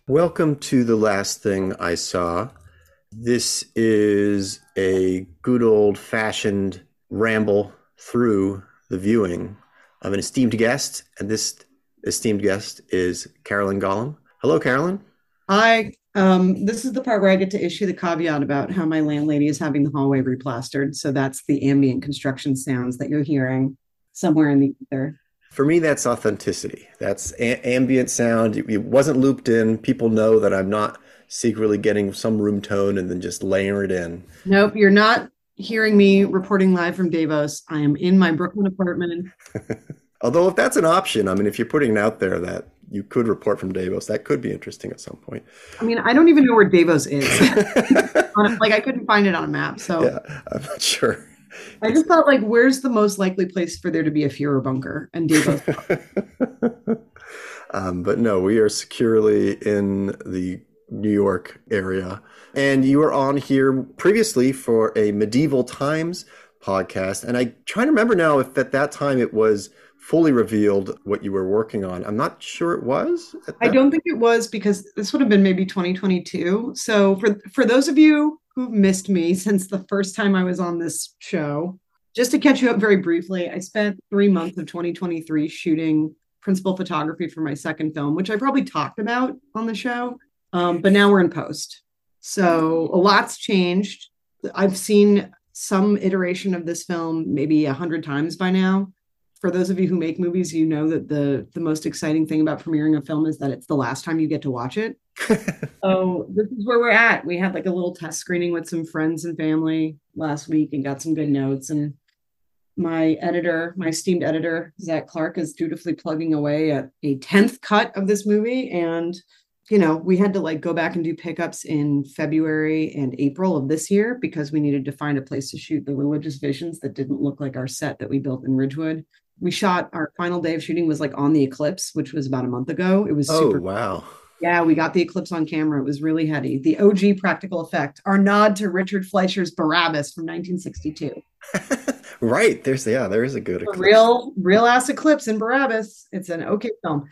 Welcome to The Last Thing I Saw. This is a good old-fashioned ramble through the viewing of an esteemed guest, and this esteemed guest is Carolyn Gollum. Hello, Carolyn. Hi. This is the part where I get to issue the caveat about how my landlady is having the hallway replastered. So that's the ambient construction sounds that you're hearing somewhere in the ether. For me, that's authenticity. That's ambient sound. It wasn't looped in. People know that I'm not secretly getting some room tone and then just layering it in. Nope, you're not hearing me reporting live from Davos. I am in my Brooklyn apartment. Although, if that's an option, I mean, if you're putting it out there that you could report from Davos, that could be interesting at some point. I mean, I don't even know where Davos is. Like I couldn't find it on a map. Yeah, So I'm not sure. I just thought like, where's the most likely place for there to be a Fuhrer bunker? And Davos. But no, we are securely in the New York area. And you were on here previously for a Medieval Times podcast. And I try to remember now if at that time it was fully revealed what you were working on. I'm not sure it was at I that. don't think it was because this would have been maybe 2022. So for those of you who've missed me since the first time I was on this show, just to catch you up very briefly, I spent 3 months of 2023 shooting principal photography for my second film, which I probably talked about on the show. But now we're in post. So a lot's changed. I've seen some iteration of this film maybe 100 times by now. For those of you who make movies, you know that the most exciting thing about premiering a film is that it's the last time you get to watch it. So this is where we're at. We had like a little test screening with some friends and family last week and got some good notes. And my editor, my esteemed editor, Zach Clark, is dutifully plugging away at a 10th cut of this movie. And, we had to like go back and do pickups in February and April of this year because we needed to find a place to shoot the religious visions that didn't look like our set that we built in Ridgewood. We shot our final day of shooting was like on the eclipse, which was about a month ago. It was Oh, super. wow. Yeah, we got the eclipse on camera. It was really heady. The OG practical effect, our nod to Richard Fleischer's Barabbas from 1962. Right. There is a good A eclipse. real ass eclipse in Barabbas. It's an okay film.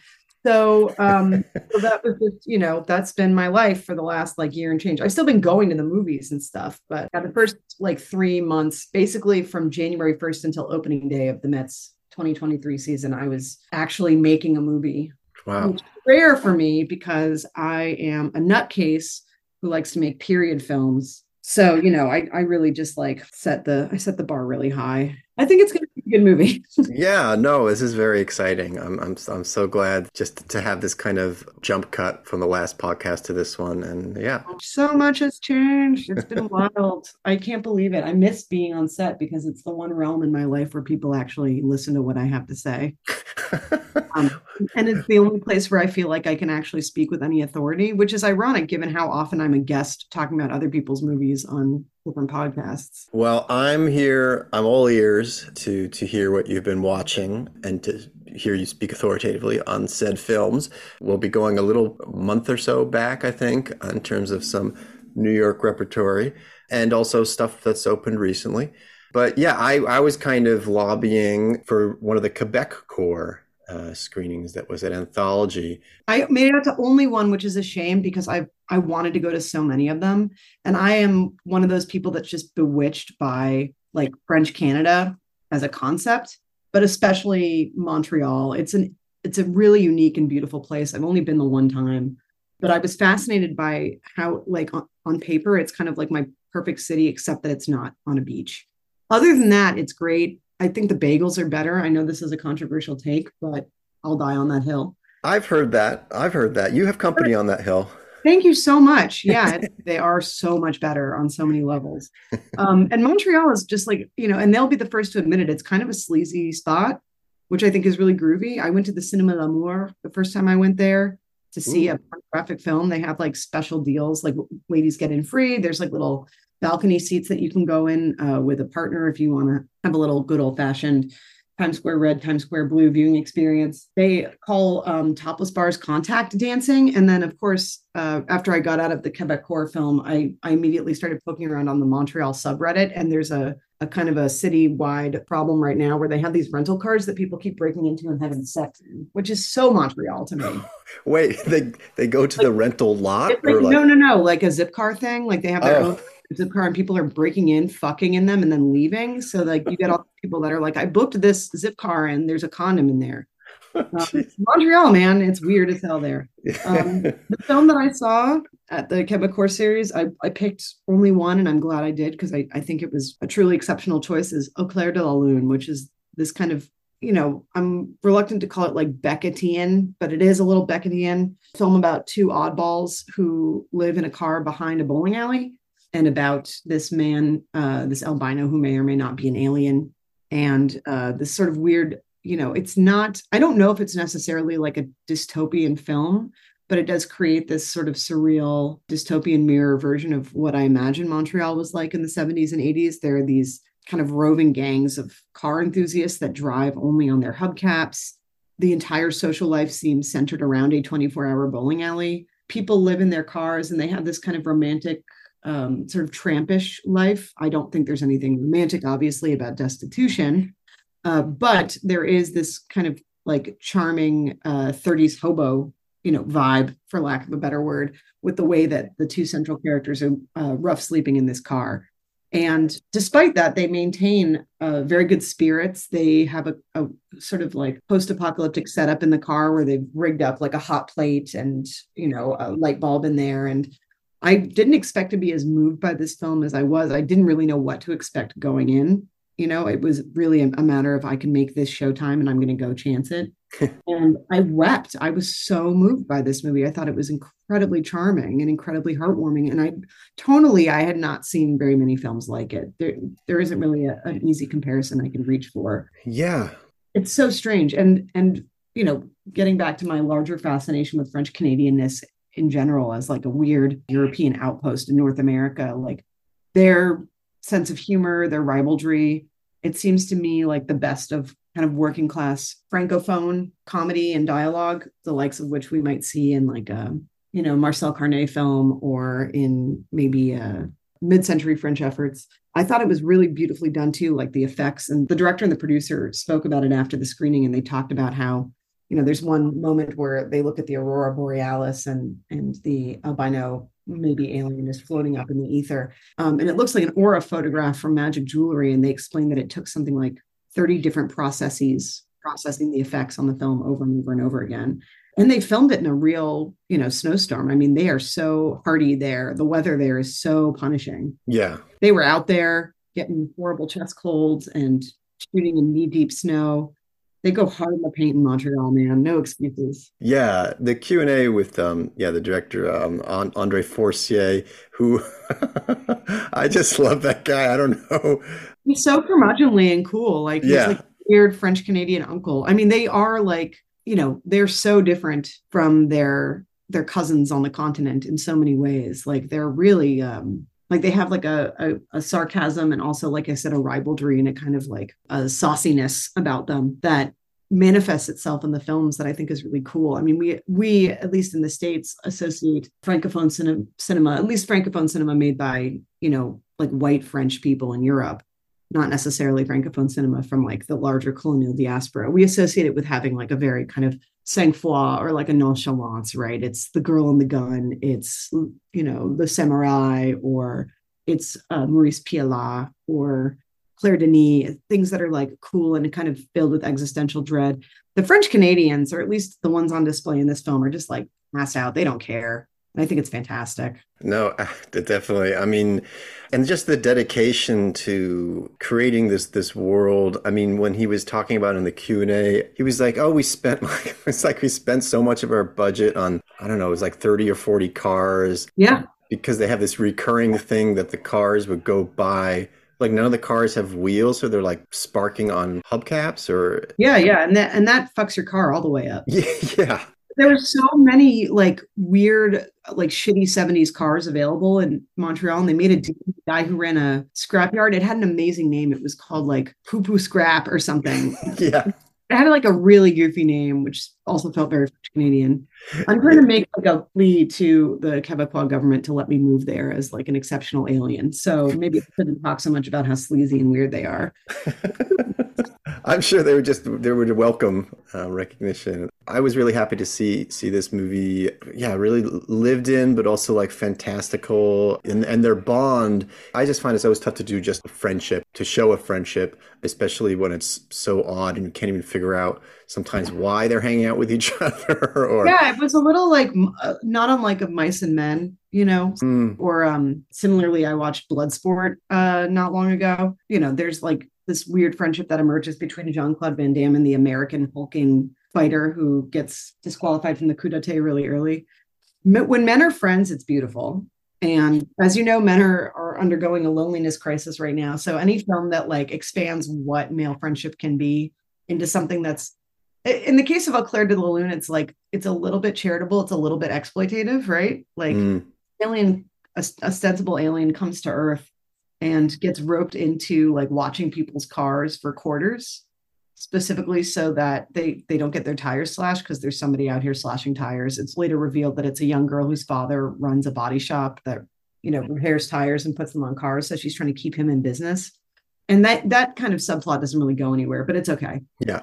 So that was just, that's been my life for the last like year and change. I've still been going to the movies and stuff, but the first like 3 months, basically from January 1st until opening day of the Mets 2023 season, I was actually making a movie, Wow. which is rare for me because I am a nutcase who likes to make period films. So, I really just like set the bar really high. I think it's gonna be a good movie. Yeah, no, this is very exciting. I'm so glad just to have this kind of jump cut from the last podcast to this one. And yeah. So much has changed. It's been wild. I can't believe it. I miss being on set because it's the one realm in my life where people actually listen to what I have to say. Um, and it's the only place where I feel like I can actually speak with any authority, which is ironic given how often I'm a guest talking about other people's movies on different podcasts. Well, I'm here. I'm all ears to hear what you've been watching and to hear you speak authoritatively on said films. We'll be going a little month or so back, I think, in terms of some New York repertory and also stuff that's opened recently. But yeah, I was kind of lobbying for one of the Quebec Corps screenings that was at Anthology. I made it out to only one, which is a shame because I wanted to go to so many of them. And I am one of those people that's just bewitched by like French Canada as a concept, but especially Montreal. It's a really unique and beautiful place. I've only been the one time, but I was fascinated by how like on paper it's kind of like my perfect city, except that it's not on a beach. Other than that, it's great. I think the bagels are better. I know this is a controversial take, but I'll die on that hill. I've heard that. I've heard that. You have company on that hill. Thank you so much. Yeah, they are so much better on so many levels. And Montreal is just like, and they'll be the first to admit it. It's kind of a sleazy spot, which I think is really groovy. I went to the Cinema L'Amour the first time I went there to see Ooh. a pornographic film. They have like special deals, like ladies get in free. There's like little balcony seats that you can go in with a partner if you want to have a little good old fashioned Times Square Red, Times Square Blue viewing experience. They call topless bars contact dancing. And then, of course, after I got out of the Quebecois film, I immediately started poking around on the Montreal subreddit. And there's a kind of a citywide problem right now where they have these rental cars that people keep breaking into and having sex in, which is so Montreal to me. Wait, they go to Like, the rental lot it's like, or no, like, no, no, like a zip car thing. Like they have their own oh, zip car and people are breaking in, fucking in them, and then leaving. So like you get all the people that are like, I booked this zip car and there's a condom in there. jeez. Montreal, man, it's weird as hell there. The film that I saw at the Quebecois series, I picked only one, and I'm glad I did because I think it was a truly exceptional choice. Is Au Clair de la Lune, which is this kind of, I'm reluctant to call it like Beckettian, but it is a little Beckettian film about two oddballs who live in a car behind a bowling alley, and about this man, this albino who may or may not be an alien, and this sort of weird, it's not, I don't know if it's necessarily like a dystopian film, but it does create this sort of surreal dystopian mirror version of what I imagine Montreal was like in the 70s and 80s. There are these kind of roving gangs of car enthusiasts that drive only on their hubcaps. The entire social life seems centered around a 24-hour bowling alley. People live in their cars and they have this kind of romantic, sort of trampish life. I don't think there's anything romantic, obviously, about destitution, but there is this kind of like charming 30s hobo, vibe, for lack of a better word, with the way that the two central characters are rough sleeping in this car. And despite that, they maintain very good spirits. They have a sort of like post-apocalyptic setup in the car where they've rigged up like a hot plate and, a light bulb in there. And I didn't expect to be as moved by this film as I was. I didn't really know what to expect going in. It was really a matter of I can make this Showtime and I'm going to go chance it. And I wept. I was so moved by this movie. I thought it was incredibly charming and incredibly heartwarming. And I had not seen very many films like it. There isn't really an easy comparison I can reach for. Yeah. It's so strange. And getting back to my larger fascination with French Canadianness in general as like a weird European outpost in North America, like their sense of humor, their ribaldry, it seems to me like the best of kind of working class francophone comedy and dialogue, the likes of which we might see in like a Marcel Carné film or in maybe mid-century French efforts. I thought it was really beautifully done too, like the effects, and the director and the producer spoke about it after the screening, and they talked about how there's one moment where they look at the aurora borealis and the albino, maybe alien, is floating up in the ether. And it looks like an aura photograph from Magic Jewelry. And they explained that it took something like 30 different processes processing the effects on the film over and over and over again. And they filmed it in a real, snowstorm. I mean, they are so hardy there. The weather there is so punishing. Yeah. They were out there getting horrible chest colds and shooting in knee-deep snow. They go hard in the paint in Montreal, man. No excuses. Yeah, the Q&A with the director Andre Forcier, who I just love that guy. I don't know. He's so curmudgeonly and cool. Like he's Yeah. like a weird French Canadian uncle. I mean, they are like, they're so different from their cousins on the continent in so many ways. Like they're really like they have like a sarcasm and also, like I said, a ribaldry and a kind of like a sauciness about them that manifests itself in the films that I think is really cool. I mean, we at least in the States associate Francophone cinema, at least Francophone cinema made by, like white French people in Europe, not necessarily Francophone cinema from like the larger colonial diaspora. We associate it with having like a very kind of sang-froid or like a nonchalance, right? It's the girl and the gun. It's, the samurai, or it's Maurice Pialat or Claire Denis, things that are like cool and kind of filled with existential dread. The French Canadians, or at least the ones on display in this film, are just like passed out. They don't care. And I think it's fantastic. No, definitely. I mean, and just the dedication to creating this world. I mean, when he was talking about in the Q&A, he was like, "Oh, we spent like it's like we spent so much of our budget on, I don't know, it was like 30 or 40 cars." Yeah. Because they have this recurring thing that the cars would go by. Like none of the cars have wheels, so they're like sparking on hubcaps or Yeah, and that fucks your car all the way up. yeah, yeah. there were so many like weird, like shitty 70s cars available in Montreal, and they made a deal with the guy who ran a scrapyard. It had an amazing name. It was called like Poo Poo Scrap or something. Yeah. It had like a really goofy name, which also felt very Canadian. I'm trying Yeah. to make like a plea to the Quebecois government to let me move there as like an exceptional alien. So maybe I shouldn't talk so much about how sleazy and weird they are. I'm sure they would welcome recognition. I was really happy to see this movie. Yeah, really lived in, but also like fantastical, and their bond. I just find it's always tough to do just a friendship, to show a friendship, especially when it's so odd and you can't even figure out sometimes why they're hanging out with each other. Or Yeah, it was a little like not unlike of Mice and Men, you know. mm, Or similarly, I watched Bloodsport not long ago. You know, there's like this weird friendship that emerges between Jean-Claude Van Damme and the American hulking fighter who gets disqualified from the coup d'etat really early. When men are friends, it's beautiful. And as you know, men are undergoing a loneliness crisis right now. So any film that like expands what male friendship can be into something that's in the case of Eau Claire de la Lune, it's like it's a little bit charitable, it's a little bit exploitative, right? Like mm, alien, a sensible alien comes to Earth and gets roped into like watching people's cars for quarters, specifically so that they don't get their tires slashed because there's somebody out here slashing tires. It's later revealed that it's a young girl whose father runs a body shop that repairs tires and puts them on cars. So she's trying to keep him in business, and that kind of subplot doesn't really go anywhere, but it's okay. yeah,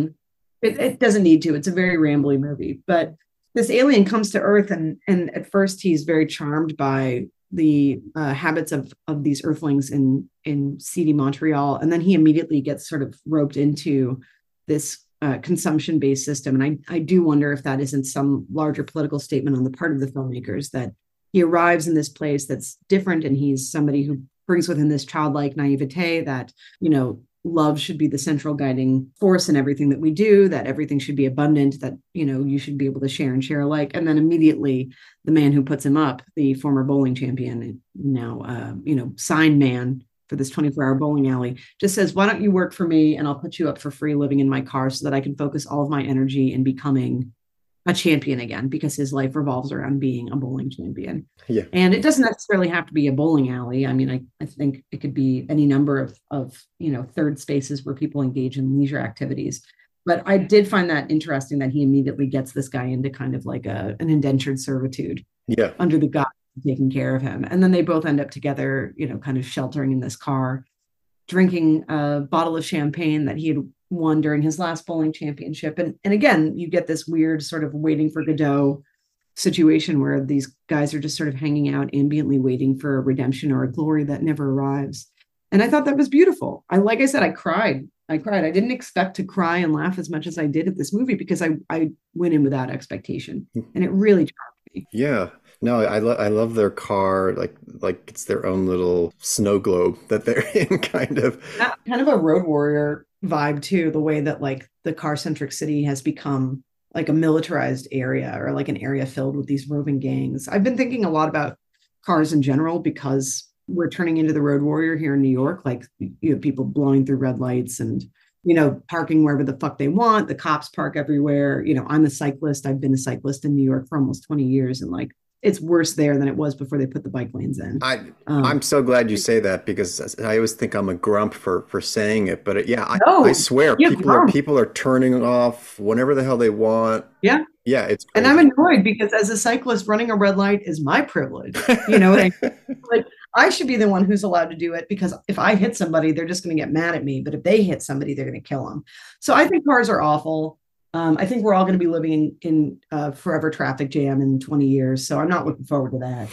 It doesn't need to. It's a very rambly movie, but this alien comes to Earth, and at first he's very charmed by the habits of these Earthlings in seedy Montreal, and then he immediately gets sort of roped into this consumption based system. And I do wonder if that isn't some larger political statement on the part of the filmmakers that he arrives in this place that's different, and he's somebody who brings with him this childlike naivete that love should be the central guiding force in everything that we do, that everything should be abundant, that you should be able to share and share alike. And then immediately the man who puts him up, the former bowling champion, now sign man for this 24-hour bowling alley, just says, why don't you work for me and I'll put you up for free living in my car so that I can focus all of my energy in becoming a champion again, because his life revolves around being a bowling champion. yeah. And it doesn't necessarily have to be a bowling alley. I mean, I think it could be any number of third spaces where people engage in leisure activities. But I did find that interesting that he immediately gets this guy into kind of like an indentured servitude Yeah. under the guise of taking care of him. And then they both end up together, kind of sheltering in this car, drinking a bottle of champagne that he had won during his last bowling championship. And again, you get this weird sort of waiting for Godot situation where these guys are just sort of hanging out ambiently waiting for a redemption or a glory that never arrives. And I thought that was beautiful. Like I said, I cried. I didn't expect to cry and laugh as much as I did at this movie because I went in without expectation, and it really charmed me. Yeah. No, I love their car, like it's their own little snow globe that they're in, kind of. Kind of a Road Warrior vibe too, the way that like the car-centric city has become like a militarized area, or like an area filled with these roving gangs. I've been thinking a lot about cars in general because we're turning into the Road Warrior here in New York. Like you have people blowing through red lights and parking wherever the fuck they want. The cops park everywhere. I'm a cyclist. I've been a cyclist in New York for almost 20 years, and like it's worse there than it was before they put the bike lanes in. I'm so glad you say that, because I always think I'm a grump for saying it, but yeah, I No, swear you grump. people are turning off whenever the hell they want. Yeah. Yeah, it's And I'm crazy. annoyed because as a cyclist, running a red light is my privilege. You know what I mean? Like I should be the one who's allowed to do it, because if I hit somebody, they're just going to get mad at me. But if they hit somebody, they're going to kill them. So I think cars are awful. I think we're all going to be living in forever traffic jam in 20 years. So I'm not looking forward to that.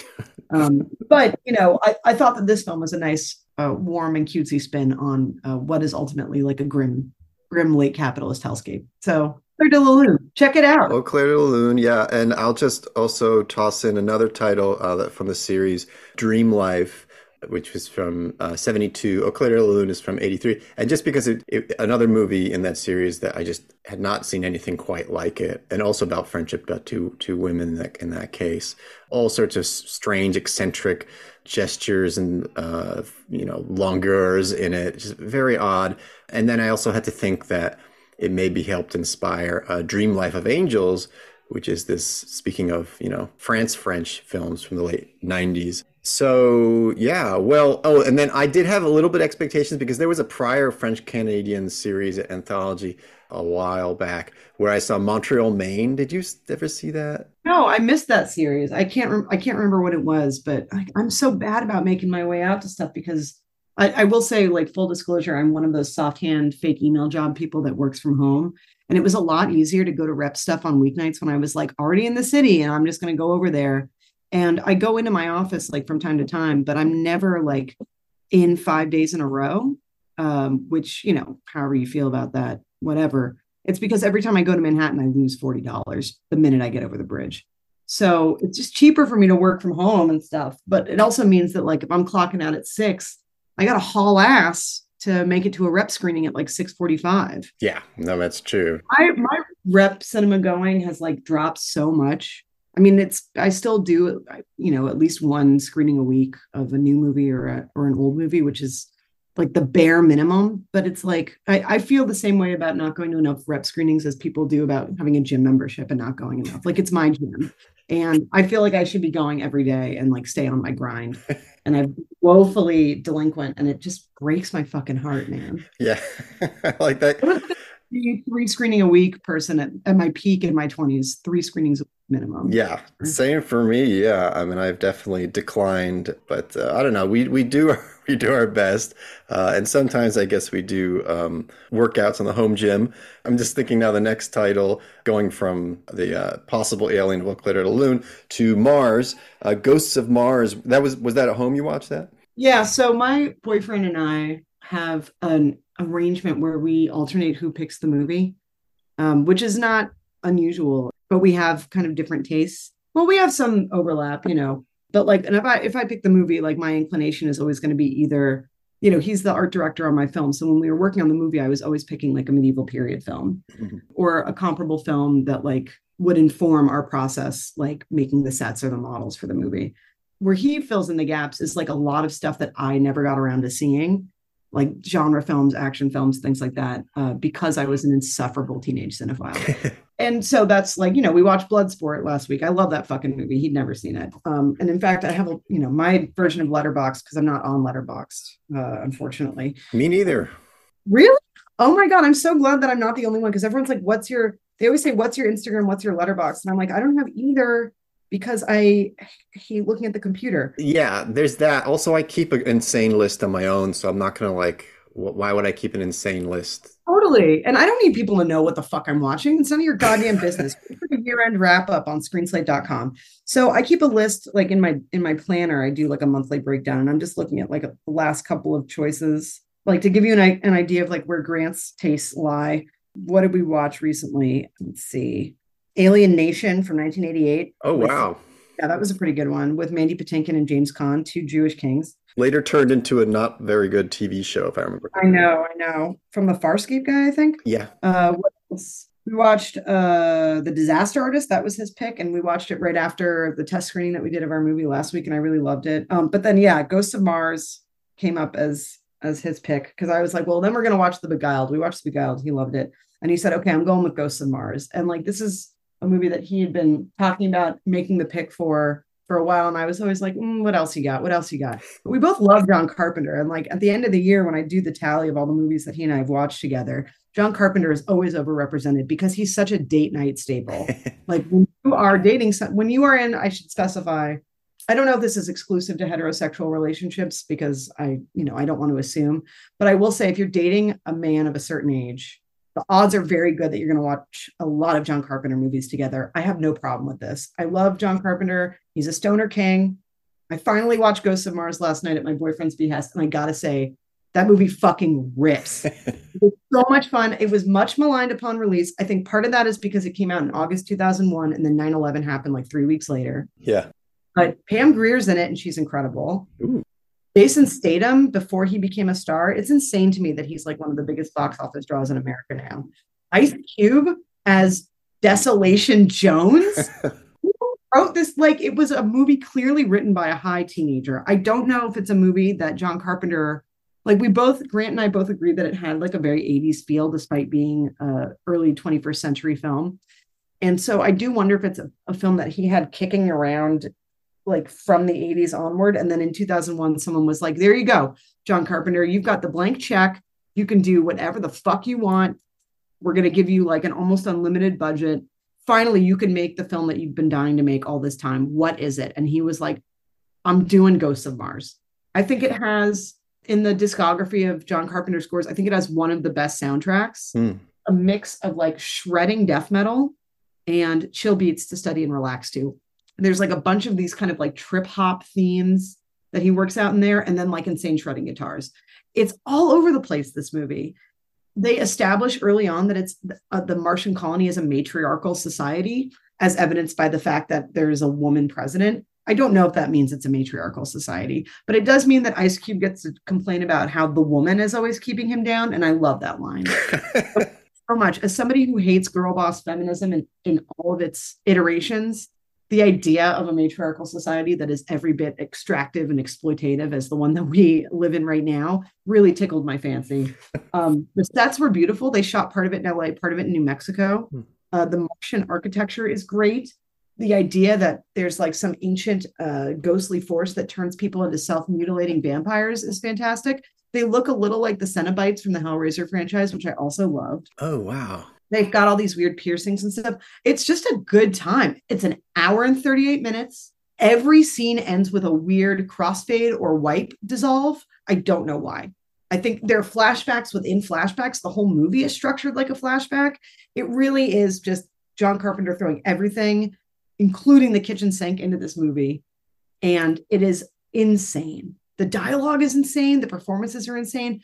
But I thought that this film was a nice, warm and cutesy spin on what is ultimately like a grim late capitalist hellscape. So Claire de la Lune, check it out. Eau Claire de la Lune, yeah, and I'll just also toss in another title from the series, Dream Life, which was from 72. Eau Claire de la Lune is from 83. And just because another movie in that series that I just had not seen anything quite like it, and also about friendship, about two women in that case, all sorts of strange, eccentric gestures and longueurs in it, just very odd. And then I also had to think that it maybe helped inspire Dream Life of Angels, which is this, speaking of, France French films from the late 90s. So, yeah, well, oh, and then I did have a little bit expectations because there was a prior French Canadian series anthology a while back where I saw Montreal, Maine. Did you ever see that? No, I missed that series. I can't remember what it was, but I'm so bad about making my way out to stuff because I will say, like full disclosure, I'm one of those soft hand fake email job people that works from home. And it was a lot easier to go to rep stuff on weeknights when I was like already in the city and I'm just going to go over there. And I go into my office like from time to time, but I'm never like in 5 days in a row, which, however you feel about that, whatever. It's because every time I go to Manhattan, I lose $40 the minute I get over the bridge. So it's just cheaper for me to work from home and stuff. But it also means that like if I'm clocking out at 6, I got to haul ass to make it to a rep screening at like 6:45. Yeah, no, that's true. My rep cinema going has like dropped so much. I mean, I still do, at least one screening a week of a new movie or an old movie, which is like the bare minimum. But it's like I feel the same way about not going to enough rep screenings as people do about having a gym membership and not going enough. Like it's my gym, and I feel like I should be going every day and like stay on my grind. And I'm woefully delinquent, and it just breaks my fucking heart, man. Yeah, I like that. Three screening a week person at my peak in my 20s, 3 screenings minimum. Yeah, same for me. Yeah, I mean, I've definitely declined, but I don't know. We do we do our best, and sometimes I guess we do workouts on the home gym. I'm just thinking now the next title, going from the possible alien of Oak Later Loon to Mars, Ghosts of Mars. Was that at home you watched that? Yeah. So my boyfriend and I have an arrangement where we alternate who picks the movie, which is not unusual, but we have kind of different tastes. Well, we have some overlap, but like, and if I pick the movie, like my inclination is always going to be either, he's the art director on my film. So when we were working on the movie, I was always picking like a medieval period film or a comparable film that like would inform our process, like making the sets or the models for the movie. Where he fills in the gaps is like a lot of stuff that I never got around to seeing, like genre films, action films, things like that, because I was an insufferable teenage cinephile. And so that's like, we watched Bloodsport last week. I love that fucking movie. He'd never seen it. And in fact, I have my version of Letterboxd because I'm not on Letterboxd, unfortunately. Me neither. Really? Oh my God. I'm so glad that I'm not the only one because everyone's like, they always say, what's your Instagram? What's your Letterboxd? And I'm like, I don't have either because I hate looking at the computer. Yeah, there's that. Also, I keep an insane list on my own, so I'm not gonna like. Why would I keep an insane list? Totally. And I don't need people to know what the fuck I'm watching. It's none of your goddamn business. We put a year-end wrap up on screenslate.com. So I keep a list like in my planner. I do like a monthly breakdown and I'm just looking at like the last couple of choices, like to give you an idea of like where Grant's tastes lie. What did we watch recently? Let's see. Alien Nation from 1988. Oh, wow. Yeah, that was a pretty good one with Mandy Patinkin and James Caan, 2 Jewish kings. Later turned into a not very good TV show, if I remember correctly. I know. From the Farscape guy, I think. Yeah. What else? We watched The Disaster Artist. That was his pick. And we watched it right after the test screening that we did of our movie last week. And I really loved it. But then, yeah, Ghosts of Mars came up as his pick. Because I was like, well, then we're going to watch The Beguiled. We watched The Beguiled. He loved it. And he said, okay, I'm going with Ghosts of Mars. And like, this is a movie that he had been talking about making the pick for a while. And I was always like, what else you got? What else you got? But we both love John Carpenter. And like at the end of the year, when I do the tally of all the movies that he and I have watched together, John Carpenter is always overrepresented because he's such a date night staple. Like when you are dating, when you are in, I should specify, I don't know if this is exclusive to heterosexual relationships because I don't want to assume, but I will say if you're dating a man of a certain age, the odds are very good that you're going to watch a lot of John Carpenter movies together. I have no problem with this. I love John Carpenter. He's a stoner king. I finally watched Ghosts of Mars last night at my boyfriend's behest, and I got to say, that movie fucking rips. It was so much fun. It was much maligned upon release. I think part of that is because it came out in August 2001, and then 9/11 happened like 3 weeks later. Yeah. But Pam Grier's in it, and she's incredible. Ooh. Jason Statham, before he became a star, it's insane to me that he's like one of the biggest box office draws in America now. Ice Cube as Desolation Jones wrote this like it was a movie clearly written by a high teenager. I don't know if it's a movie that John Carpenter, like Grant and I both agreed that it had like a very 80s feel despite being a early 21st century film. And so I do wonder if it's a film that he had kicking around like from the 80s onward. And then in 2001, someone was like, there you go, John Carpenter, you've got the blank check. You can do whatever the fuck you want. We're going to give you like an almost unlimited budget. Finally, you can make the film that you've been dying to make all this time. What is it? And he was like, I'm doing Ghosts of Mars. I think it has, in the discography of John Carpenter scores, I think it has one of the best soundtracks, a mix of like shredding death metal and chill beats to study and relax to. There's like a bunch of these kind of like trip hop themes that he works out in there, and then like insane shredding guitars. It's all over the place, this movie. They establish early on that it's the Martian colony is a matriarchal society, as evidenced by the fact that there is a woman president. I don't know if that means it's a matriarchal society, but it does mean that Ice Cube gets to complain about how the woman is always keeping him down. And I love that line so much. As somebody who hates girl boss feminism in all of its iterations, the idea of a matriarchal society that is every bit extractive and exploitative as the one that we live in right now really tickled my fancy. The sets were beautiful. They shot part of it in LA, part of it in New Mexico. The Martian architecture is great. The idea that there's like some ancient ghostly force that turns people into self-mutilating vampires is fantastic. They look a little like the Cenobites from the Hellraiser franchise, which I also loved. Oh, wow. They've got all these weird piercings and stuff. It's just a good time. It's an hour and 38 minutes. Every scene ends with a weird crossfade or wipe dissolve. I don't know why. I think there are flashbacks within flashbacks. The whole movie is structured like a flashback. It really is just John Carpenter throwing everything, including the kitchen sink, into this movie. And it is insane. The dialogue is insane. The performances are insane.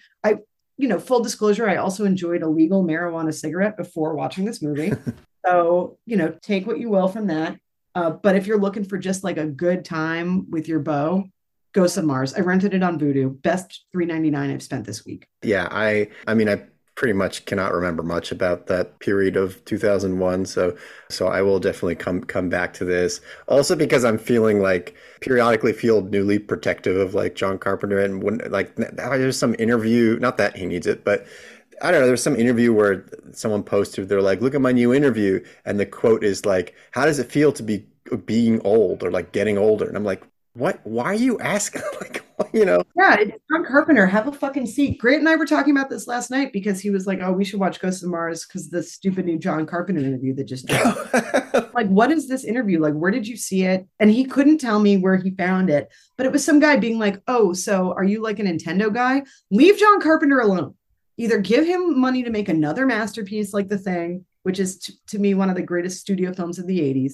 Full disclosure, I also enjoyed a legal marijuana cigarette before watching this movie. So, take what you will from that. But if you're looking for just like a good time with your beau, Ghosts of Mars. I rented it on Vudu. Best $3.99 I've spent this week. Yeah, I pretty much cannot remember much about that period of 2001. So I will definitely come back to this. Also because I'm feeling like periodically feel newly protective of like John Carpenter, and when like there's some interview, not that he needs it, but I don't know, there's some interview where someone posted, they're like, look at my new interview. And the quote is like, how does it feel to be being old or like getting older? And I'm like, what? Why are you asking? Like, Yeah, it's John Carpenter. Have a fucking seat. Grant and I were talking about this last night because he was like, oh, we should watch Ghosts of Mars because the stupid new John Carpenter interview that just dropped. Like, what is this interview? Like, where did you see it? And he couldn't tell me where he found it. But it was some guy being like, oh, so are you like a Nintendo guy? Leave John Carpenter alone. Either give him money to make another masterpiece like The Thing, which is to me one of the greatest studio films of the 80s,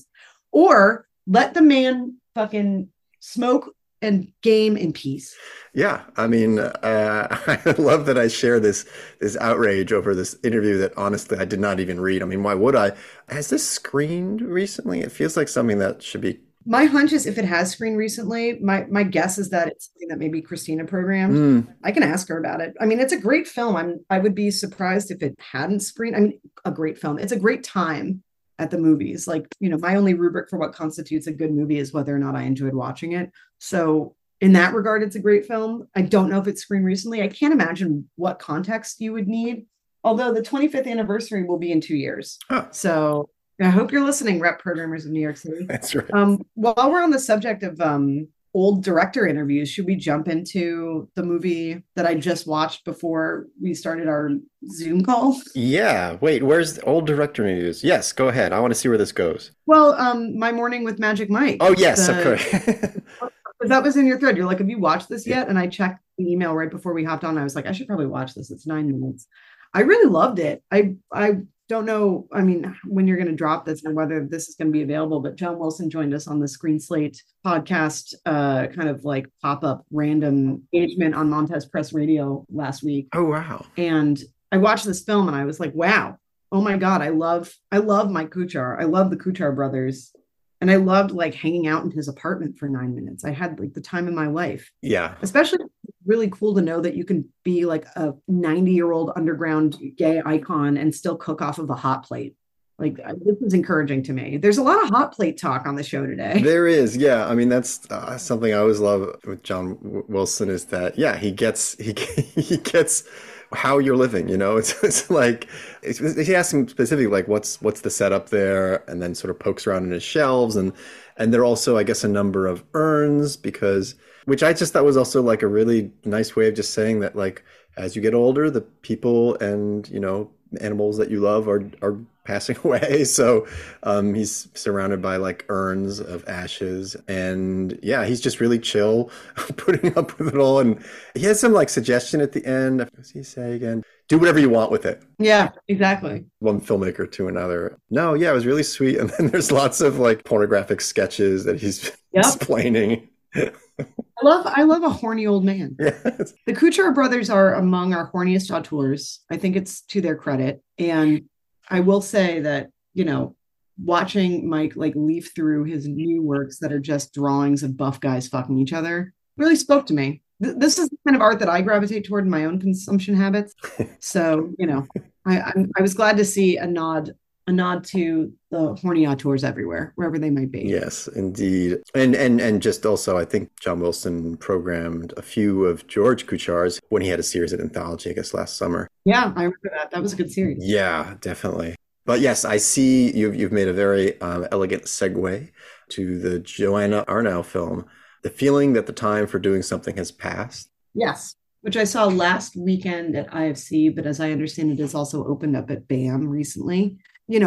or let the man fucking smoke and game in peace. Yeah, I mean, I love that I share this outrage over this interview that honestly I did not even read. I mean, why would I? Has this screened recently? It feels like something that should be. My hunch is if it has screened recently, my guess is that it's something that maybe Christina programmed. I can ask her about it. I mean, it's a great film. I would be surprised if it hadn't screened. I mean, a great film. It's a great time at the movies. Like, my only rubric for what constitutes a good movie is whether or not I enjoyed watching it. So in that regard, it's a great film. I don't know if it's screened recently. I can't imagine what context you would need. Although the 25th anniversary will be in 2 years. Oh. So I hope you're listening, rep programmers of New York City. That's right. While we're on the subject of old director interviews, should we jump into the movie that I just watched before we started our Zoom call? Yeah. Wait, where's the old director interviews? Yes, go ahead. I want to see where this goes. Well, My Morning with Magic Mike. Oh, yes. Okay. That was in your thread. You're like, have you watched this yet? And I checked the email right before we hopped on. I was like, I should probably watch this. It's 9 minutes. I really loved it. I don't know, I mean, when you're going to drop this and whether this is going to be available, but John Wilson joined us on the Screen Slate podcast, kind of like pop-up random engagement on Montez Press Radio last week. Oh, wow. And I watched this film and I was like, wow, oh my God, I love Mike Kuchar. I love the Kuchar brothers. And I loved like hanging out in his apartment for 9 minutes. I had like the time of my life. Yeah. Especially really cool to know that you can be like a 90-year-old underground gay icon and still cook off of a hot plate. Like this is encouraging to me. There's a lot of hot plate talk on the show today. There is, yeah. I mean, that's something I always love with John Wilson is that, yeah, he gets how you're living. You know, it's like he asks him specifically like what's the setup there, and then sort of pokes around in his shelves, and there are also, I guess, a number of urns because which I just thought was also like a really nice way of just saying that like as you get older, the people and animals that you love are passing away. So he's surrounded by like urns of ashes. And yeah, he's just really chill, putting up with it all. And he has some like suggestion at the end. What does he say again? Do whatever you want with it. Yeah, exactly. One filmmaker to another. No, yeah, it was really sweet. And then there's lots of like pornographic sketches that he's explaining. I love a horny old man. Yes. The Kuchar brothers are among our horniest auteurs. I think it's to their credit. And I will say that, watching Mike like leaf through his new works that are just drawings of buff guys fucking each other really spoke to me. This is the kind of art that I gravitate toward in my own consumption habits. So, I was glad to see a nod to the horny auteurs everywhere, wherever they might be. Yes, indeed. And just also, I think John Wilson programmed a few of George Kuchar's when he had a series at Anthology, I guess, last summer. Yeah, I remember that. That was a good series. Yeah, definitely. But yes, I see you've made a very elegant segue to the Joanna Arnau film. The feeling that the time for doing something has passed. Yes, which I saw last weekend at IFC, but as I understand it, has also opened up at BAM recently.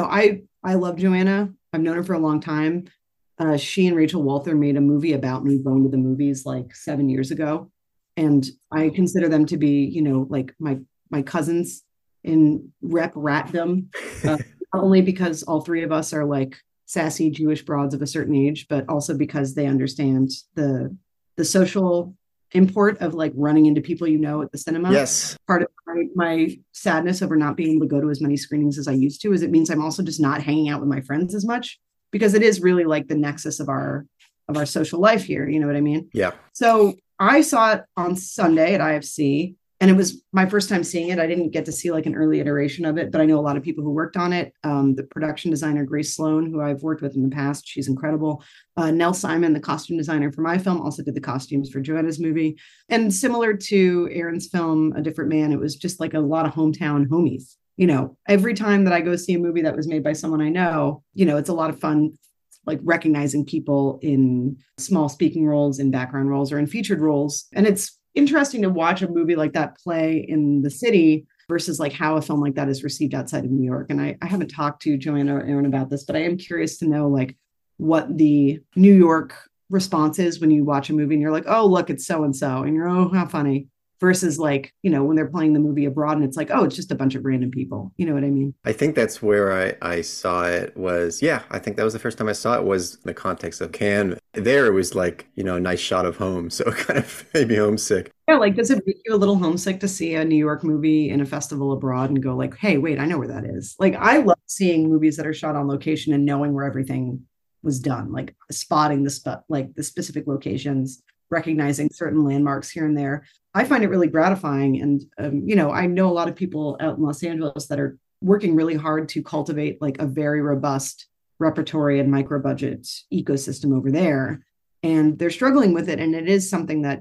I love Joanna. I've known her for a long time. She and Rachel Walther made a movie about me going to the movies like 7 years ago. And I consider them to be, like my cousins in rep ratdom, not only because all three of us are like sassy Jewish broads of a certain age, but also because they understand the social import of like running into people at the cinema. Yes. Part of my sadness over not being able to go to as many screenings as I used to is it means I'm also just not hanging out with my friends as much because it is really like the nexus of our social life here. You know what I mean? Yeah. So I saw it on Sunday at IFC. And it was my first time seeing it. I didn't get to see like an early iteration of it, but I know a lot of people who worked on it. The production designer, Grace Sloan, who I've worked with in the past, she's incredible. Nell Simon, the costume designer for my film, also did the costumes for Joanna's movie. And similar to Aaron's film, A Different Man, it was just like a lot of hometown homies. Every time that I go see a movie that was made by someone I know, it's a lot of fun, like recognizing people in small speaking roles, in background roles, or in featured roles. And it's interesting to watch a movie like that play in the city versus like how a film like that is received outside of New York. And I haven't talked to Joanna or Aaron about this, but I am curious to know like what the New York response is when you watch a movie and you're like, oh, look, it's so-and-so. And you're, oh, how funny. Versus like, when they're playing the movie abroad and it's like, oh, it's just a bunch of random people. You know what I mean? I think that's where I saw it was, I think that was the first time I saw it was in the context of Cannes. There it was like, a nice shot of home. So it kind of made me homesick. Yeah, like does it make you a little homesick to see a New York movie in a festival abroad and go like, hey, wait, I know where that is. Like I love seeing movies that are shot on location and knowing where everything was done, like spotting the specific locations, recognizing certain landmarks here and there. I find it really gratifying. And, I know a lot of people out in Los Angeles that are working really hard to cultivate like a very robust repertory and micro budget ecosystem over there. And they're struggling with it. And it is something that,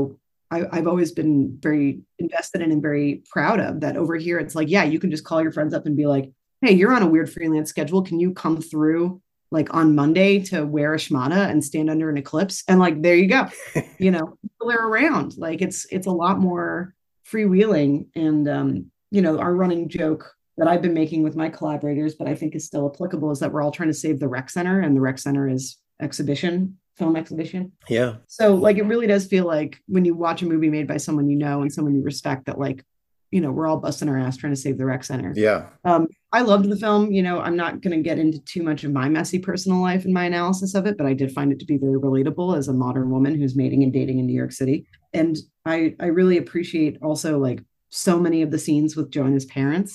I've always been very invested in and very proud of that over here. It's like, yeah, you can just call your friends up and be like, hey, you're on a weird freelance schedule. Can you come through like on Monday to wear a shmata and stand under an eclipse? And like, there you go. People are around. Like it's a lot more freewheeling. And, our running joke that I've been making with my collaborators, but I think is still applicable is that we're all trying to save the rec center, and the rec center is film exhibition. Yeah. So like, it really does feel like when you watch a movie made by someone and someone you respect that like, we're all busting our ass trying to save the rec center. Yeah. I loved the film. I'm not going to get into too much of my messy personal life in my analysis of it, but I did find it to be very relatable as a modern woman who's mating and dating in New York City. And I really appreciate also like so many of the scenes with Joanna's parents,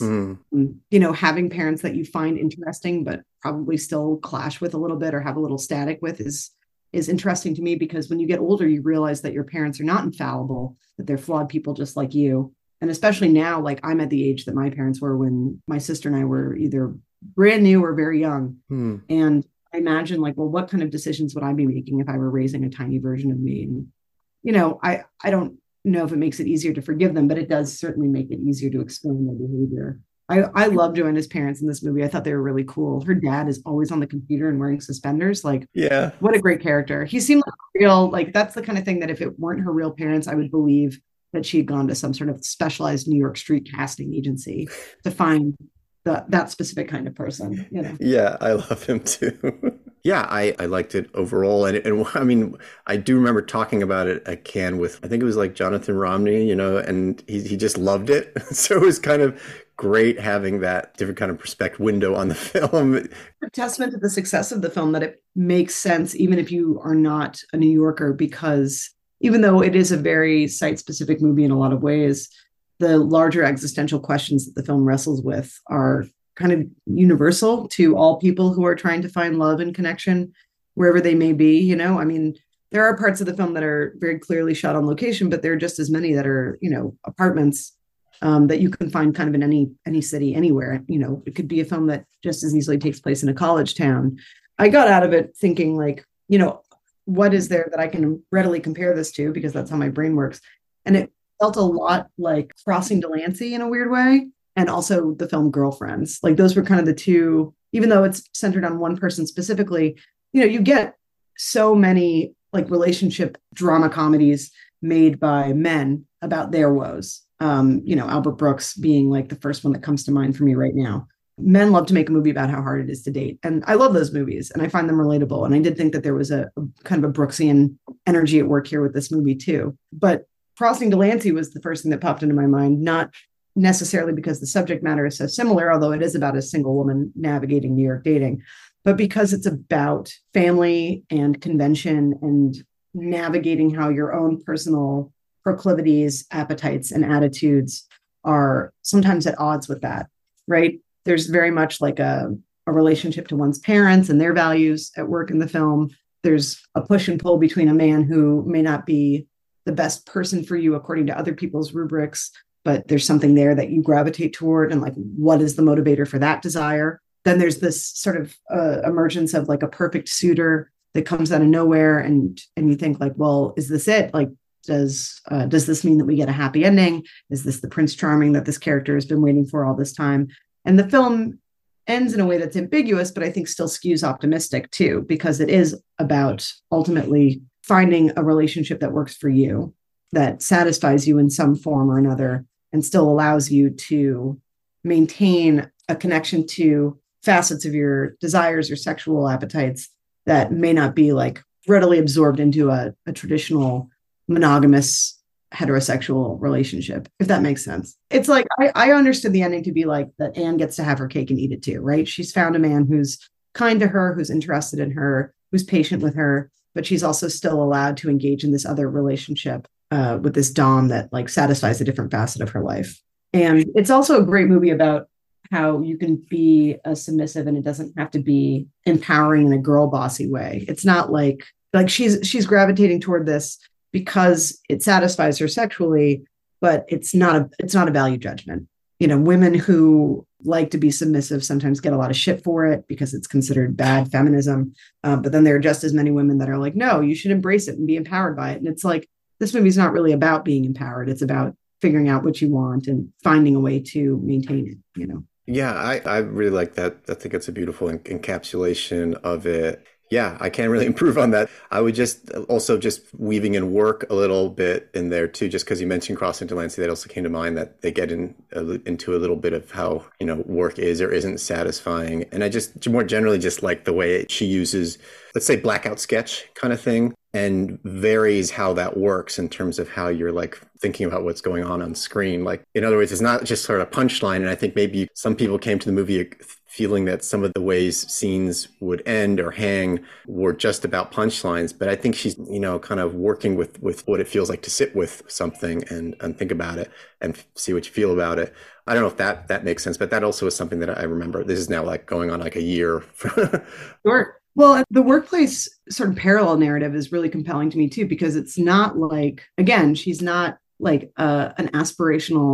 having parents that you find interesting, but probably still clash with a little bit or have a little static with is interesting to me, because when you get older, you realize that your parents are not infallible, that they're flawed people just like you. And especially now, like I'm at the age that my parents were when my sister and I were either brand new or very young. Hmm. And I imagine like, well, what kind of decisions would I be making if I were raising a tiny version of me? And, I don't know if it makes it easier to forgive them, but it does certainly make it easier to explain their behavior. I love Joanna's parents in this movie. I thought they were really cool. Her dad is always on the computer and wearing suspenders. Like, Yeah. what a great character. He seemed like real, like that's the kind of thing that if it weren't her real parents, I would believe that she had gone to some sort of specialized New York street casting agency to find that specific kind of person. Yeah, I love him too. Yeah, I liked it overall. And I mean, I do remember talking about it at Cannes with, I think it was like Jonathan Romney, and he just loved it. So it was kind of great having that different kind of perspective window on the film. A testament to the success of the film that it makes sense, even if you are not a New Yorker, because even though it is a very site specific movie in a lot of ways, the larger existential questions that the film wrestles with are kind of universal to all people who are trying to find love and connection wherever they may be. I mean, there are parts of the film that are very clearly shot on location, but there are just as many that are, apartments that you can find kind of in any city, anywhere. It could be a film that just as easily takes place in a college town. I got out of it thinking like, what is there that I can readily compare this to? Because that's how my brain works. And it felt a lot like Crossing Delancey in a weird way. And also the film Girlfriends. Like those were kind of the two, even though it's centered on one person specifically, you get so many like relationship drama comedies made by men about their woes. Albert Brooks being like the first one that comes to mind for me right now. Men love to make a movie about how hard it is to date. And I love those movies and I find them relatable. And I did think that there was a kind of a Brooksian energy at work here with this movie too. But Crossing Delancey was the first thing that popped into my mind, not necessarily because the subject matter is so similar, although it is about a single woman navigating New York dating, but because it's about family and convention and navigating how your own personal proclivities, appetites, and attitudes are sometimes at odds with that, right? There's very much like a relationship to one's parents and their values at work in the film. There's a push and pull between a man who may not be the best person for you according to other people's rubrics, but there's something there that you gravitate toward. And like, what is the motivator for that desire? Then there's this sort of emergence of like a perfect suitor that comes out of nowhere. And you think like, well, is this it? Like, does this mean that we get a happy ending? Is this the Prince Charming that this character has been waiting for all this time? And the film ends in a way that's ambiguous, but I think still skews optimistic too, because it is about ultimately finding a relationship that works for you, that satisfies you in some form or another, and still allows you to maintain a connection to facets of your desires or sexual appetites that may not be like readily absorbed into a traditional monogamous heterosexual relationship, if that makes sense. It's like, I understood the ending to be like that Anne gets to have her cake and eat it too, right? She's found a man who's kind to her, who's interested in her, who's patient with her, but she's also still allowed to engage in this other relationship with this dom that like satisfies a different facet of her life. And it's also a great movie about how you can be a submissive and it doesn't have to be empowering in a girl bossy way. It's not like she's gravitating toward this because it satisfies her sexually, but it's not a value judgment. Women who like to be submissive sometimes get a lot of shit for it because it's considered bad feminism. But then there are just as many women that are like, no, you should embrace it and be empowered by it. And it's like, this movie's not really about being empowered. It's about figuring out what you want and finding a way to maintain it, Yeah, I really like that. I think it's a beautiful encapsulation of it. Yeah, I can't really improve on that. I would just also just weaving in work a little bit in there too, just because you mentioned Crossing Delancey, that also came to mind that they get into a little bit of how, work is or isn't satisfying. And I just more generally just like the way she uses, let's say, blackout sketch kind of thing, and varies how that works in terms of how you're like thinking about what's going on screen. Like, in other words, it's not just sort of punchline. And I think maybe some people came to the movie feeling that some of the ways scenes would end or hang were just about punchlines. But I think she's, kind of working with what it feels like to sit with something and think about it and see what you feel about it. I don't know if that makes sense, but that also is something that I remember. This is now like going on like a year. Sure. Well, the workplace sort of parallel narrative is really compelling to me too, because it's not like, again, she's not like an aspirational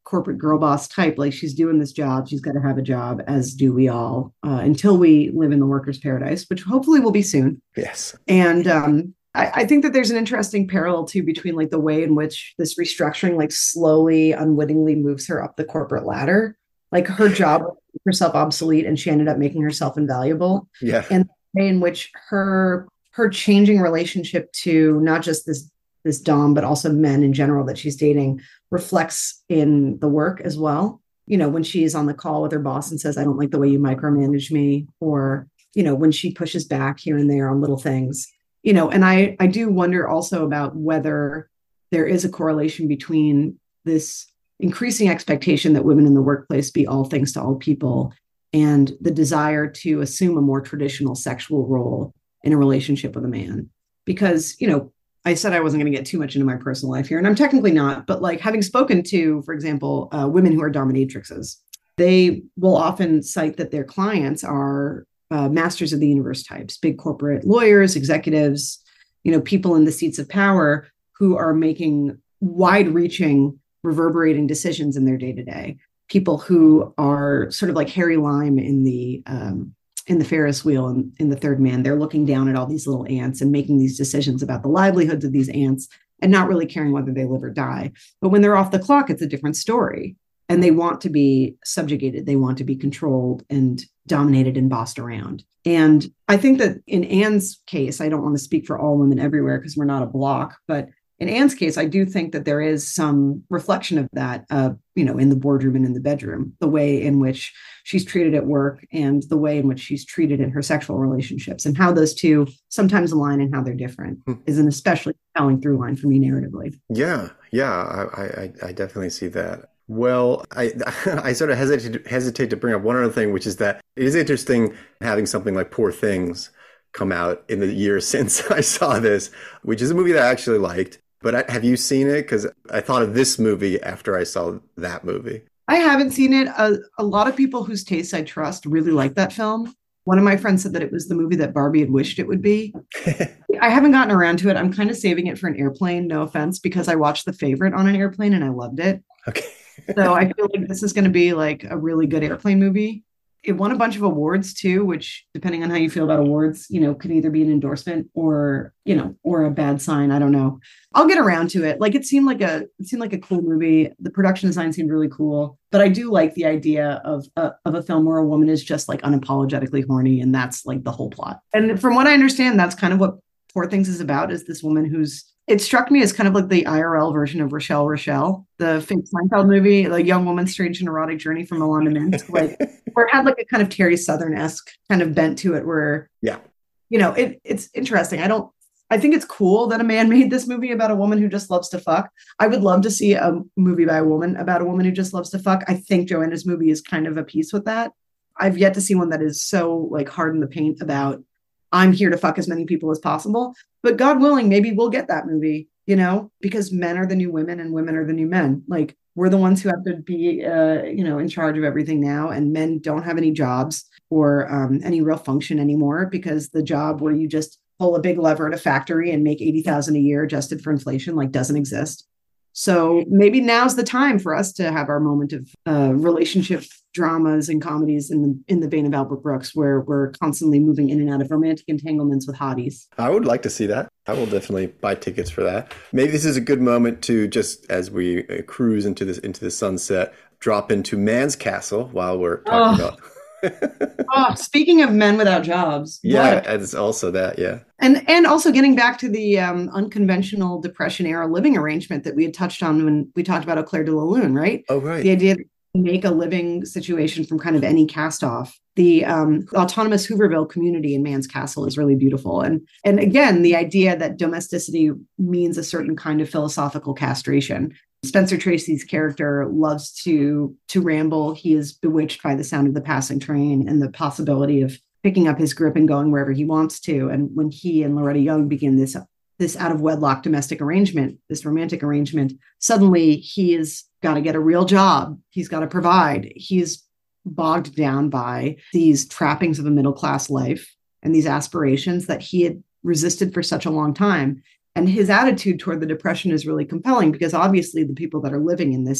corporate girl boss type. Like she's doing this job, she's got to have a job, as do we all, until we live in the workers' paradise, which hopefully will be soon. Yes. And I think that there's an interesting parallel too between like the way in which this restructuring like slowly, unwittingly moves her up the corporate ladder. Like her job made herself obsolete, and she ended up making herself invaluable. Yeah. And the way in which her changing relationship to not just this dom, but also men in general that she's dating, reflects in the work as well. You know, when she's on the call with her boss and says, "I don't like the way you micromanage me," or, you know, when she pushes back here and there on little things, you know. And I do wonder also about whether there is a correlation between this increasing expectation that women in the workplace be all things to all people and the desire to assume a more traditional sexual role in a relationship with a man. Because, you know, I said I wasn't going to get too much into my personal life here, and I'm technically not, but like having spoken to, for example, women who are dominatrixes, they will often cite that their clients are masters of the universe types, big corporate lawyers, executives, you know, people in the seats of power who are making wide-reaching, reverberating decisions in their day-to-day. People who are sort of like Harry Lime in the Ferris wheel and in The Third Man. They're looking down at all these little ants and making these decisions about the livelihoods of these ants and not really caring whether they live or die. But when they're off the clock, it's a different story. And they want to be subjugated. They want to be controlled and dominated and bossed around. And I think that in Anne's case, I don't want to speak for all women everywhere because we're not a block, but in Anne's case, I do think that there is some reflection of that, you know, in the boardroom and in the bedroom, the way in which she's treated at work and the way in which she's treated in her sexual relationships, and how those two sometimes align and how they're different is an especially compelling through line for me narratively. Yeah, I definitely see that. Well, I sort of hesitate to bring up one other thing, which is that it is interesting having something like Poor Things come out in the years since I saw this, which is a movie that I actually liked. But have you seen it? Because I thought of this movie after I saw that movie. I haven't seen it. A lot of people whose tastes I trust really like that film. One of my friends said that it was the movie that Barbie had wished it would be. I haven't gotten around to it. I'm kind of saving it for an airplane, no offense, because I watched The Favorite on an airplane and I loved it. Okay. So I feel like this is going to be like a really good airplane movie. It won a bunch of awards too, which, depending on how you feel about awards, you know, could either be an endorsement or, you know, or a bad sign. I don't know. I'll get around to it. Like it seemed like a cool movie. The production design seemed really cool, but I do like the idea of a film where a woman is just like unapologetically horny, and that's like the whole plot. And from what I understand, that's kind of what Poor Things is about, is this woman it struck me as kind of like the IRL version of Rochelle, the fake Seinfeld movie, the young woman's strange and erotic journey from Milan to Minsk, like where it had like a kind of Terry Southern-esque kind of bent to it, where, yeah, you know, it's interesting. I think it's cool that a man made this movie about a woman who just loves to fuck. I would love to see a movie by a woman about a woman who just loves to fuck. I think Joanna's movie is kind of a piece with that. I've yet to see one that is so like hard in the paint about I'm here to fuck as many people as possible. But God willing, maybe we'll get that movie, you know, because men are the new women and women are the new men. Like we're the ones who have to be, you know, in charge of everything now. And men don't have any jobs or any real function anymore, because the job where you just pull a big lever at a factory and make $80,000 a year adjusted for inflation, like doesn't exist. So maybe now's the time for us to have our moment of relationship dramas and comedies in the vein of Albert Brooks, where we're constantly moving in and out of romantic entanglements with hotties. I would like to see that. I will definitely buy tickets for that. Maybe this is a good moment to, just as we cruise into the sunset, drop into Man's Castle while we're talking about. Speaking of men without jobs. Yeah, it's also that, yeah. And also getting back to the unconventional Depression era living arrangement that we had touched on when we talked about Au Clair de la Lune, right? Oh, right. The idea that you make a living situation from kind of any cast off. The autonomous Hooverville community in Man's Castle is really beautiful. And again, the idea that domesticity means a certain kind of philosophical castration. Spencer Tracy's character loves to ramble. He is bewitched by the sound of the passing train and the possibility of picking up his grip and going wherever he wants to. And when he and Loretta Young begin this out of wedlock domestic arrangement, this romantic arrangement, suddenly he has got to get a real job. He's got to provide. He's bogged down by these trappings of a middle-class life and these aspirations that he had resisted for such a long time. And his attitude toward the Depression is really compelling, because obviously the people that are living in this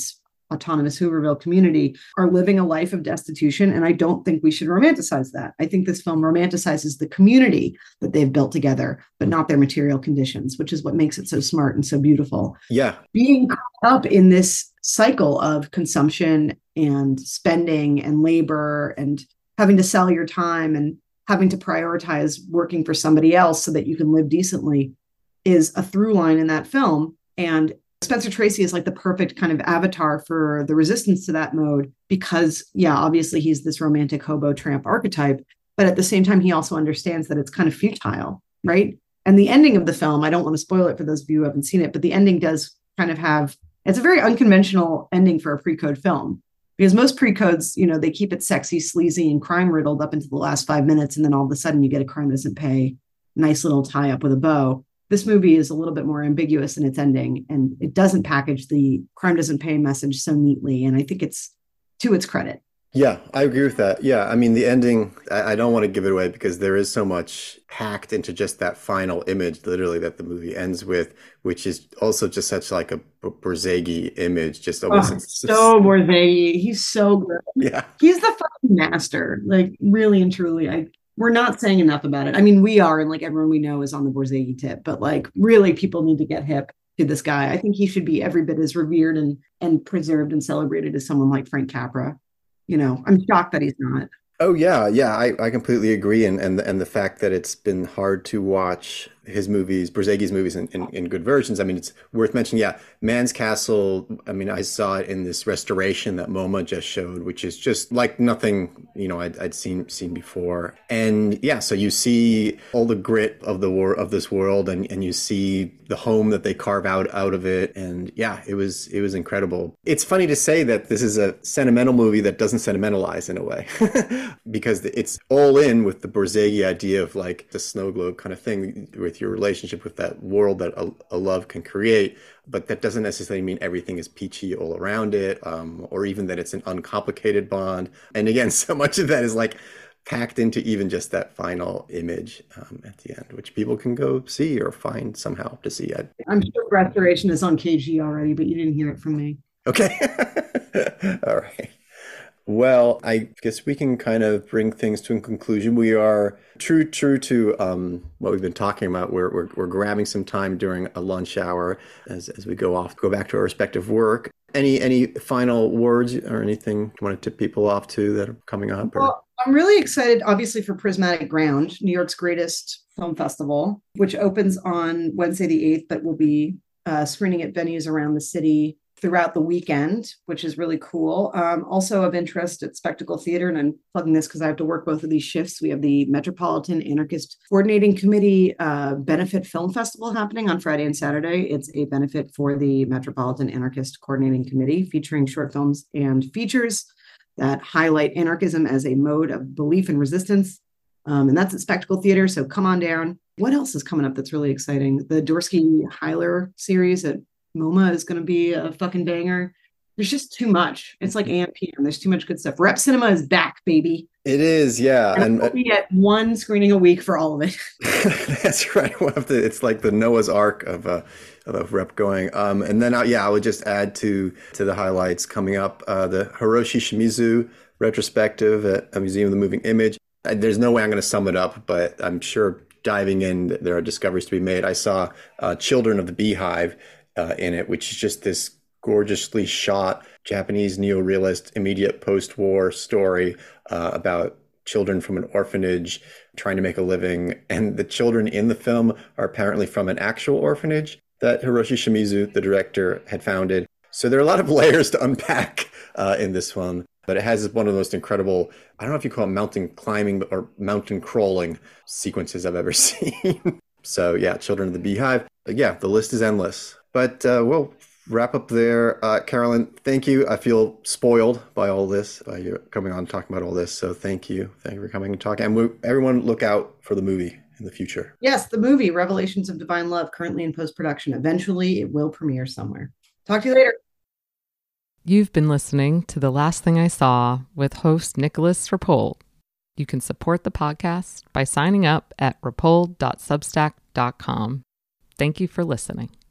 autonomous Hooverville community are living a life of destitution. And I don't think we should romanticize that. I think this film romanticizes the community that they've built together, but not their material conditions, which is what makes it so smart and so beautiful. Yeah. Being caught up in this cycle of consumption and spending and labor and having to sell your time and having to prioritize working for somebody else so that you can live decently is a through line in that film. And Spencer Tracy is like the perfect kind of avatar for the resistance to that mode because, yeah, obviously he's this romantic hobo tramp archetype, but at the same time, he also understands that it's kind of futile, right? And the ending of the film, I don't want to spoil it for those of you who haven't seen it, but the ending does kind of have, it's a very unconventional ending for a pre-code film because most pre-codes, you know, they keep it sexy, sleazy, and crime riddled up into the last 5 minutes. And then all of a sudden you get a crime doesn't pay, nice little tie up with a bow. This movie is a little bit more ambiguous in its ending, and it doesn't package the crime doesn't pay message so neatly. And I think it's to its credit. Yeah, I agree with that. Yeah, I mean, the ending, I don't want to give it away because there is so much packed into just that final image, literally, that the movie ends with, which is also just such like a Borzage image, just almost. So Borzage. He's so good. Yeah. He's the fucking master, like really and truly. We're not saying enough about it. I mean, we are, and like everyone we know is on the Borzage tip, but like really people need to get hip to this guy. I think he should be every bit as revered and preserved and celebrated as someone like Frank Capra. You know, I'm shocked that he's not. Oh yeah, I completely agree, and the fact that it's been hard to watch his movies, Borzagi's movies, in good versions. I mean, it's worth mentioning. Yeah, Man's Castle. I mean, I saw it in this restoration that MoMA just showed, which is just like nothing I'd seen before. And yeah, so you see all the grit of of this world, and you see the home that they carve out of it, and yeah, it was incredible. It's funny to say that this is a sentimental movie that doesn't sentimentalize in a way, because it's all in with the Borzage idea of like the snow globe kind of thing with your relationship with that world that a love can create, but that doesn't necessarily mean everything is peachy all around it, or even that it's an uncomplicated bond. And again, so much of that is like packed into even just that final image at the end, which people can go see or find somehow to see. I'm sure Restoration is on KG already, but you didn't hear it from me. Okay. All right. Well, I guess we can kind of bring things to a conclusion. We are true to what we've been talking about. We're grabbing some time during a lunch hour as we go back to our respective work. Any final words or anything you want to tip people off to that are coming up? Well, I'm really excited, obviously, for Prismatic Ground, New York's greatest film festival, which opens on Wednesday the 8th, but will be screening at venues around the city throughout the weekend, which is really cool. Also of interest at Spectacle Theater, and I'm plugging this because I have to work both of these shifts. We have the Metropolitan Anarchist Coordinating Committee Benefit Film Festival happening on Friday and Saturday. It's a benefit for the Metropolitan Anarchist Coordinating Committee, featuring short films and features that highlight anarchism as a mode of belief and resistance. And that's at Spectacle Theater, so come on down. What else is coming up that's really exciting? The Dorsky-Heiler series at MoMA is going to be a fucking banger. There's just too much. It's like AM PM. There's too much good stuff. Rep Cinema is back, baby. It is, yeah. And we'll be at one screening a week for all of it. That's right. It's like the Noah's Ark of Rep going. And then I would just add to the highlights coming up, the Hiroshi Shimizu retrospective at a Museum of the Moving Image. There's no way I'm going to sum it up, but I'm sure diving in, there are discoveries to be made. I saw Children of the Beehive in it, which is just this gorgeously shot Japanese neorealist immediate post-war story about children from an orphanage trying to make a living. And the children in the film are apparently from an actual orphanage that Hiroshi Shimizu, the director, had founded. So there are a lot of layers to unpack in this one. But it has one of the most incredible, I don't know if you call it mountain climbing or mountain crawling sequences I've ever seen. So yeah, Children of the Beehive. Yeah, the list is endless. But we'll wrap up there. Carolyn, thank you. I feel spoiled by all this, by you coming on and talking about all this. So thank you. Thank you for coming and talking. And everyone look out for the movie in the future. Yes, the movie, Revelations of Divine Love, currently in post-production. Eventually, it will premiere somewhere. Talk to you later. You've been listening to The Last Thing I Saw with host Nicholas Rapold. You can support the podcast by signing up at rapold.substack.com. Thank you for listening.